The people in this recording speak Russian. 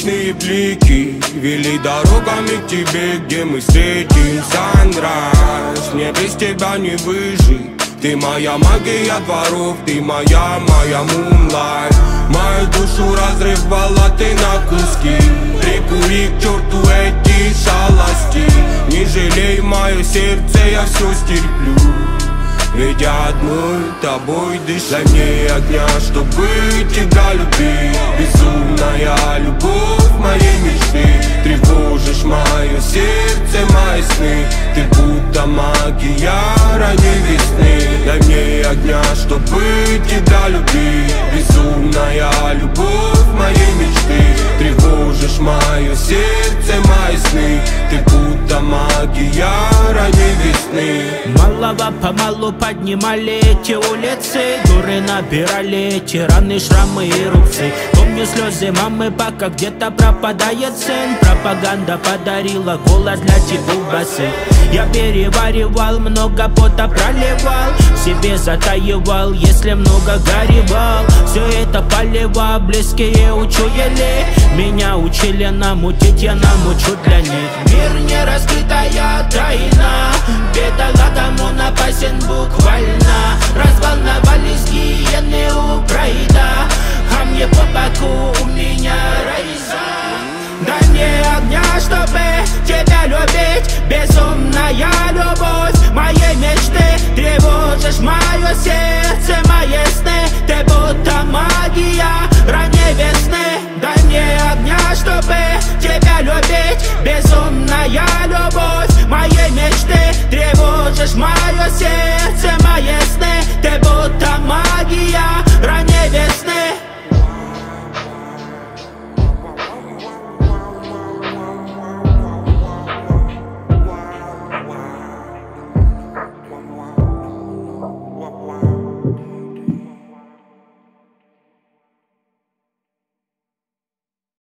Солнечные блики вели дорогами к тебе, где мы встретим sunrise. Мне без тебя не выжить. Ты моя магия дворов, ты моя moonlight. Мою душу разрывала ты на куски. Прикури к черту эти шалости. Не жалей мое сердце, я все стерплю. Ведь я одной тобой дышу. Дай мне огня, чтобы тебя любить. Безумная любовь моей мечты. Тревожишь мое сердце, мои сны. Ты будто магия ранней весны. Дай мне огня, чтобы тебя любить. Безумная любовь моей мечты. Тревожишь мое сердце, мои сны. Ты будто магия ранней весны. Мало-помалу поднимали эти улицы, горы набирали эти раны, шрамы и рубцы. Помню слезы мамы, пока где-то пропадает сын. Пропаганда подарила голод для тибубасы. Я переваривал, много пота проливал, в себе затаивал, если много горевал. Все это полево, близкие учуяли. Меня учили намутить, я намучу для них. Мир не раскрытая тайна, бедолагам он опасен буквально. Разволновались гиены у прайда, а мне по боку у меня райза. Дай мне огня, чтобы тебя любить. Безумная любовь моей мечты. Тревожишь мое сердце, мои сны. Ты будто магия ранней весны. Дай мне огня, чтобы тебя любить. Безумная любовь моей мечты. Тревожишь мое сердце,